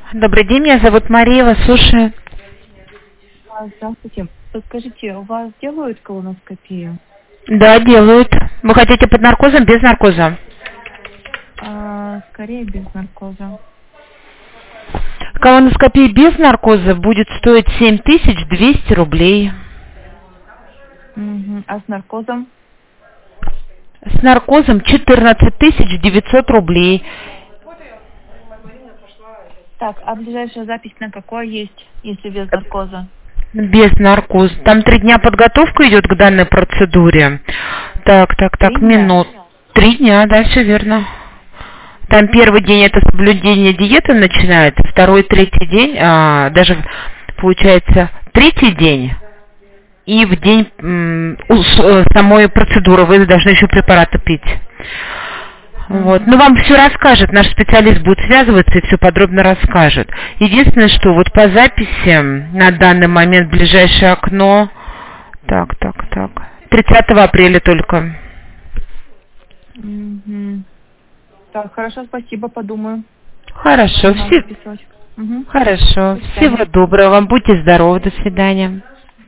Добрый день, меня зовут Мария, вас слушаю. Здравствуйте. Подскажите, у вас делают колоноскопию? Да, делают. Вы хотите под наркозом, без наркоза? Скорее без наркоза. Колоноскопия без наркоза будет стоить 7200 рублей. А с наркозом? С наркозом 14900 рублей. Так, а ближайшая запись на какой есть, если без наркоза? Без наркоза. Там 3 дня подготовка идет к данной процедуре. Так, 3 дня? минут. 3 дня, да, все верно. Там первый день это соблюдение диеты начинается, второй, третий день, даже получается третий день, и в день самой процедуры вы должны еще препараты пить. Вот. Ну, вам все расскажет, наш специалист будет связываться и все подробно расскажет. Единственное, что вот по записи на данный момент ближайшее окно, 30 апреля только. Так, хорошо, спасибо, подумаю. Хорошо, Хорошо, всего доброго, вам будьте здоровы, до свидания.